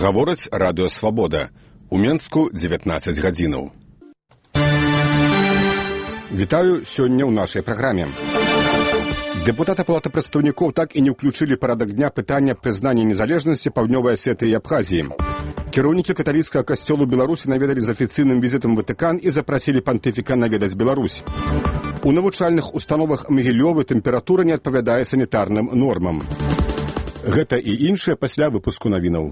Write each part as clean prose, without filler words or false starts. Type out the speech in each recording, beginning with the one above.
Гаворыць радыё «Свабода». У Менску 19 гадзінаў. Вітаю сёння ў нашай праграме. Дэпутаты Палаты прадстаўнікоў так і не ўключылі парадак дня пытання прызнання незалежнасці Паўднёвай Асетыі і Абхазіі. Кіраўнікі каталіцкага касцёлу Беларусі наведалі з афіцыйным візітам Ватыкан і запрасілі пантыфіка наведаць Беларусь. У навучальных установах Магілёвы тэмпература не адпавядае санітарным нормам. Гэта і іншае пасля выпуску навінаў.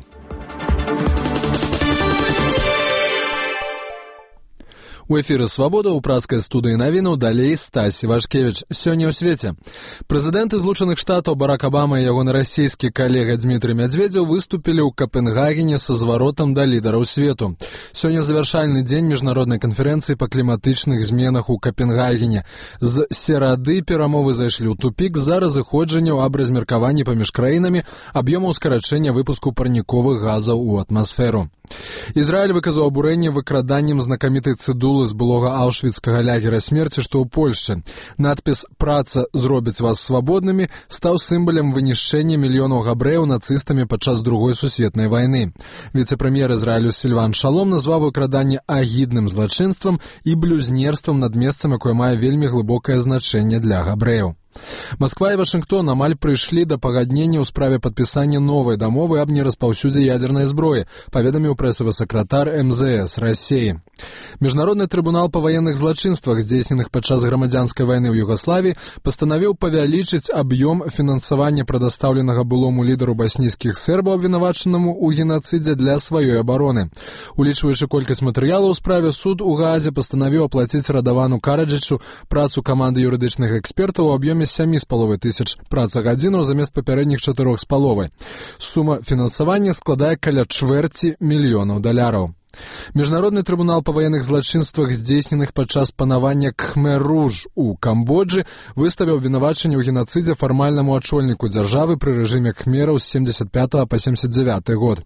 У эфіры «Свабода» ў праскай студыі навінаў далей Стась Івашкевіч. Сёння ў свеце. Прэзідэнты Злучаных Штатаў Барак Абама і ягоны расійскі калега Дмітрый Мядзведзеў выступілі ў Капенгагене са зваротам да лідараў свету. Сёння завяршальны дзень міжнароднай канферэнцыі па кліматычных зменах у Капенгагене. З серады перамовы зайшлі ў тупік з-за разыходжанняў аб размеркаванні паміж краінамі аб'ёмаў скарачэння выпуску парніковых газаў у атмасферу. Ізраіль выказаў абурэнне выкраданнем знакамітай цыдулы з былога аўшвіцкага лагера смерці, што ў Польшчы. Надпіс «Праца зробіць вас свабоднымі» стаў сімвалам вынішчэння мільёнаў габрэяў нацыстамі падчас Другой сусветнай вайны. Віцэ-прэм'ер Ізраілю Сільван Шалом назваў выкраданне агідным злачынствам і блюзнерствам над месцам, якое мае вельмі глыбокае значэнне для габрэяў. Масква і Вашынгтон амаль прыйшлі да пагаднення ў справе падпісання новай дамовы аб нераспаўсюдзе ядзернай зброі, паведаміў прэсавы сакратар МЗС Расіі. Міжнародны трыбунал па ваенных злачынствах, здзейсненых падчас грамадзянскай вайны ў Югаславіі, пастанавіў павялічыць аб'ём фінансавання прадастаўленага былому лідару баснійскіх сербаў, абвінавачанаму ў генацыдзе для сваёй абароны. Улічваючы колькасць матэрыялаў у справе, суд у Гаазе пастанавіў аплаціць Радавану Караджычу працу каманды юрыдычных экспертаў у аб'ёме 7,5 тысяч працагадзінаў замест папярэдніх 4,5. Сума фінансавання складае каля $250 мільёнаў. Міжнародны трыбунал па ваенных злачынствах, здзейсненых падчас панавання Кхмер-Руж у Камбоджы, выставіў абвінавачанне ў генацыдзе фармальнаму ачольніку дзяржавы пры рэжыме Кхмераў з 75 па 79 год.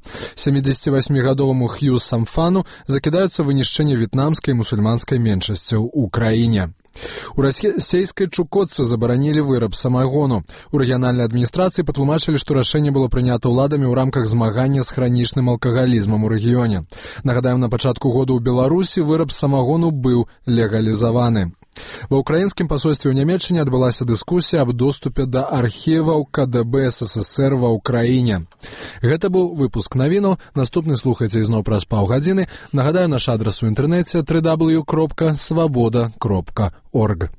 78-гадоваму Хью Самфану закідаюцца вынішчэнне в'етнамскай і мусульманскай меншасцяў у краіне. У расійскай Чукотцы забаранілі выраб самагону. У рэгіянальнай адміністрацыі патлумачылі, што рашэнне было прынята ўладамі ў рамках змагання з хранічным алкагалізмам у рэгіёне. Нагадаем, на пачатку года ў Беларусі выраб самагону быў легалізаваны. Ва ўкраінскім пасольстве ў Нямецчыне адбылася дыскусія аб доступе да архіваў КДБ СССР ва ўкраіне. Гэта быў выпуск навінаў. Наступны слухайце ізноў праз паўгадзіны. Нагадаю, наш адрас у інтэрнэце www.svoboda.org.